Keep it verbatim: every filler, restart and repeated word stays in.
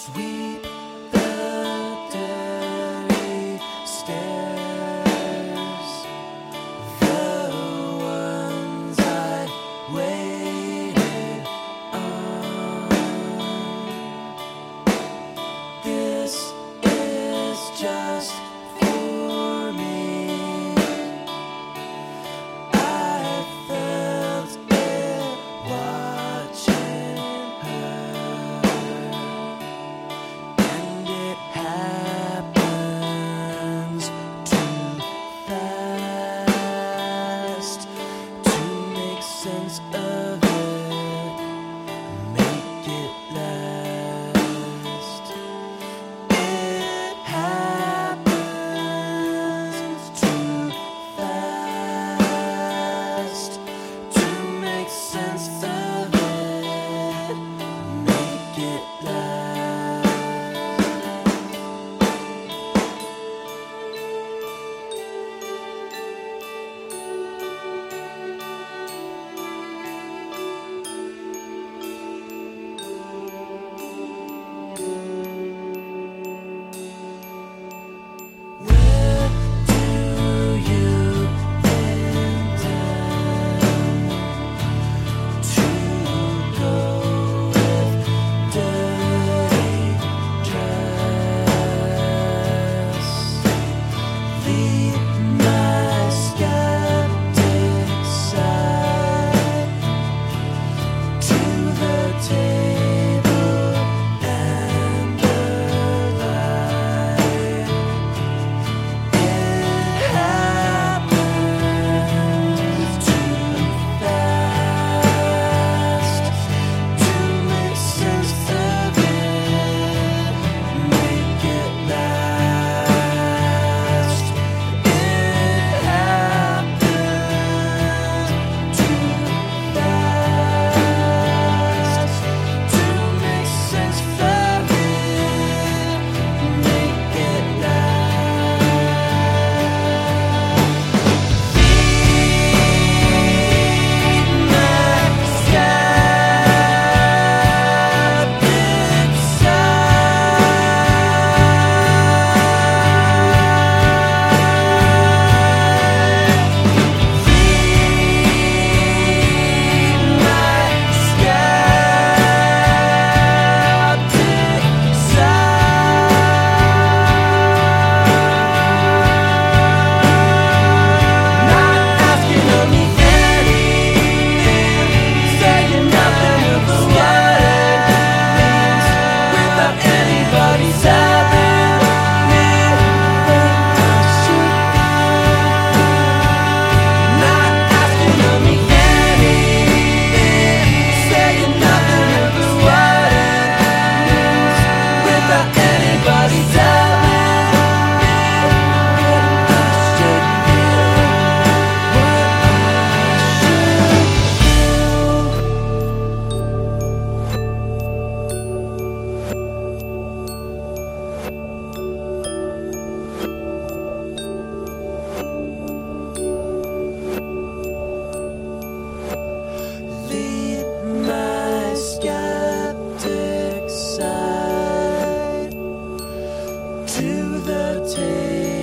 Sweep the dirty stairs, the ones I waited on. This is just for me. I felt it watching her, and it happens too fast to make sense of it, make it last. It happens too fast to make sense of it, make it last. Where do you intend to go with dirty dress? Lead my skeptic side to the table and the light. It happens too fast to make sense of it, make it last. It happens too fast to make sense of it, make it lead my skeptic side to the table.